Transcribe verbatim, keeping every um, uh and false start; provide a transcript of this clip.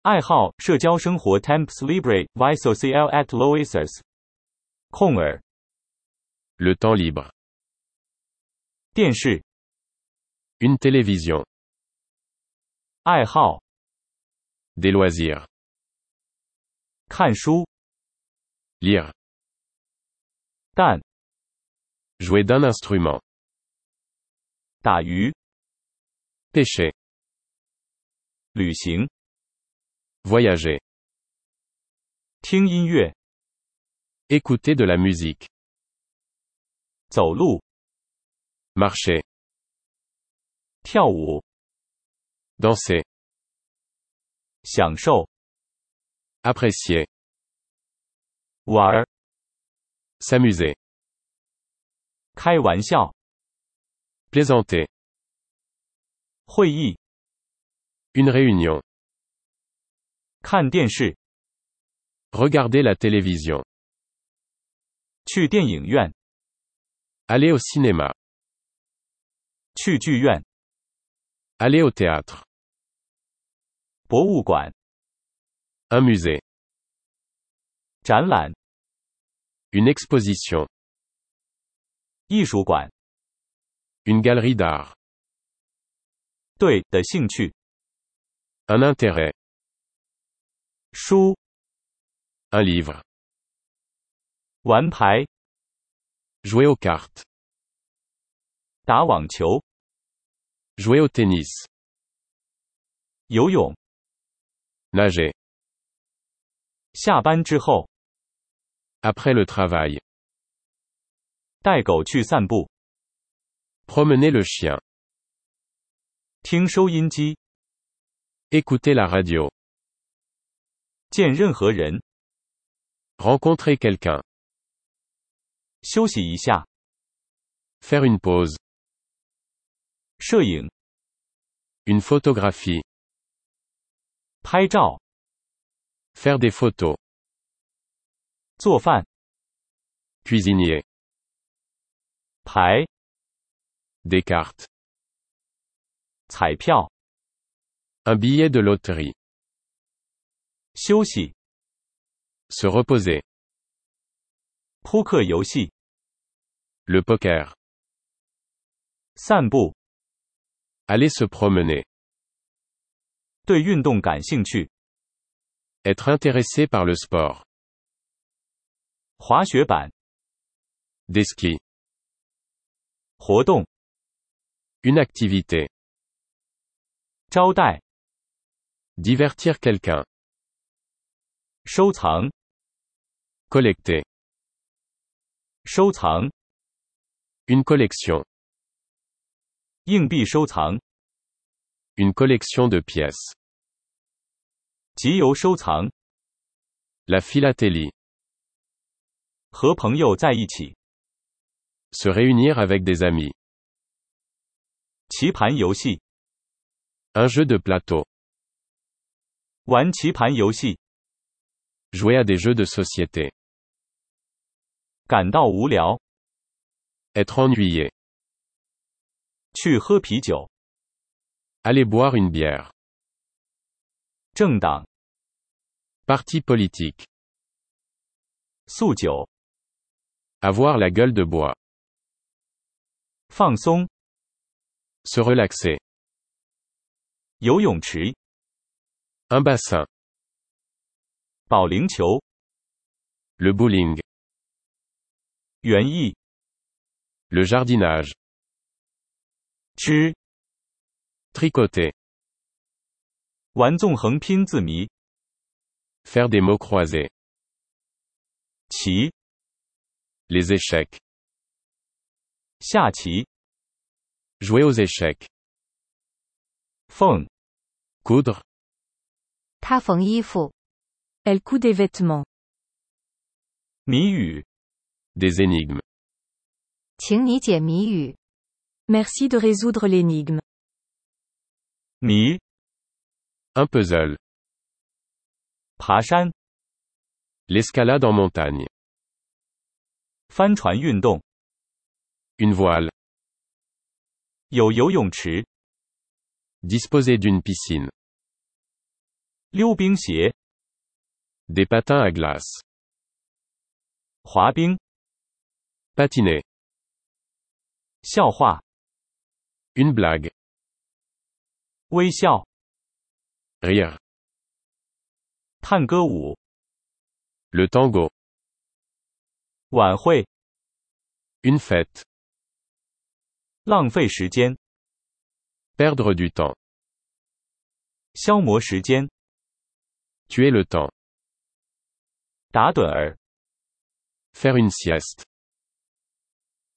爱好社交生活 Temps libre, vie sociale at l'oasis. 空耳 Le temps libre. 电视 Une télévision. 爱好 Des loisirs. 看书 Lire. 蛋 Jouer d'un instrument. 打鱼 Pêcher. 旅行 Voyager. 听音乐 Écouter de la musique. 走路 Marcher. 跳舞 Danser. 享受 Apprécier. 玩儿 S'amuser. 开玩笑 Plaisanter. 会议 Une réunion. 看电视 Regarder la télévision. 去电影院 Aller au cinéma. 去剧院 Aller au théâtre. 博物馆 Un musée. 展览 Une exposition. 艺术馆 Une galerie d'art. 对的兴趣 Un intérêt. 书 Un livre. 玩牌 Jouer aux cartes. 打网球 Jouer au tennis. 游泳 Nager. 下班之后 Après le travail. 带狗去散步 Promener le chien. 听收音机 Écouter la radio. 见任何人 Rencontrer quelqu'un. 休息一下 Faire une pause. 摄影 Une photographie. 拍照 Faire des photos. 做饭 Cuisinier. 牌 Des cartes. 彩票 Un billet de loterie. 休息 Se reposer. 扑克游戏 Le poker. 散步 Aller se promener. 对运动感兴趣 Être intéressé par le sport. 滑雪板 Des skis. 活动 Une activité. 招待 Divertir quelqu'un. 收藏 Collecter. 收藏 Une collection. 硬币收藏 Une collection de pièces. 集邮收藏 La philatélie. 和朋友在一起 Se réunir avec des amis. 棋盘游戏 Un jeu de plateau. 玩棋盘游戏 Jouer à des jeux de société. 感到无聊 Être ennuyé. 去喝啤酒 Aller boire une bière. 政党 Parti politique. 诉酒 Avoir la gueule de bois. 放松 Se relaxer. 游泳池 Un bassin. 保龄球 Le bowling. 园艺 Le jardinage. 织 Tricoter. 玩纵横拼字谜 Faire des mots croisés. 棋 Les échecs. 下棋 Jouer aux échecs. 缝 Coudre. 她缝衣服。Elle coud des vêtements. 谜语 Des énigmes. 请你解谜语。Merci de résoudre l'énigme. 谜 Un puzzle. 爬山 L'escalade en montagne. 帆船运动 Une voile. 有游泳池 Disposer d'une piscine. 溜冰鞋， Des patins à glace. 滑冰， Patiner. 笑话， Une blague. 微笑， Rire. 探歌舞， Le tango. 晚会， Une fête. 浪费时间， Perdre du temps. 消磨时间， Tuer le temps. 打盹儿， Faire une sieste.